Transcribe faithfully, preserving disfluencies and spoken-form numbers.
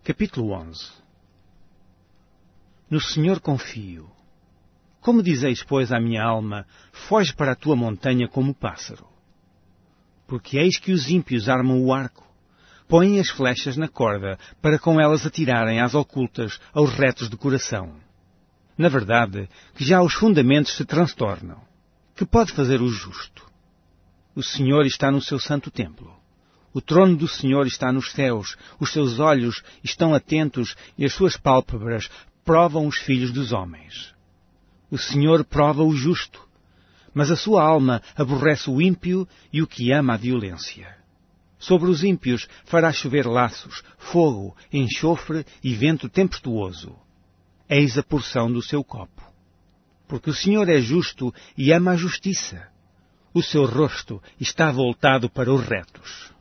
Capítulo onze. No Senhor confio. Como dizeis, pois, à minha alma, foge para a tua montanha como o pássaro? Porque eis que os ímpios armam o arco, põem as flechas na corda, para com elas atirarem às ocultas aos retos de coração. Na verdade, que já os fundamentos se transtornam. Que pode fazer o justo? O Senhor está no seu santo templo. O trono do Senhor está nos céus, os seus olhos estão atentos e as suas pálpebras provam os filhos dos homens. O Senhor prova o justo, mas a sua alma aborrece o ímpio e o que ama a violência. Sobre os ímpios fará chover laços, fogo, enxofre e vento tempestuoso. Eis a porção do seu copo. Porque o Senhor é justo e ama a justiça. O seu rosto está voltado para os retos.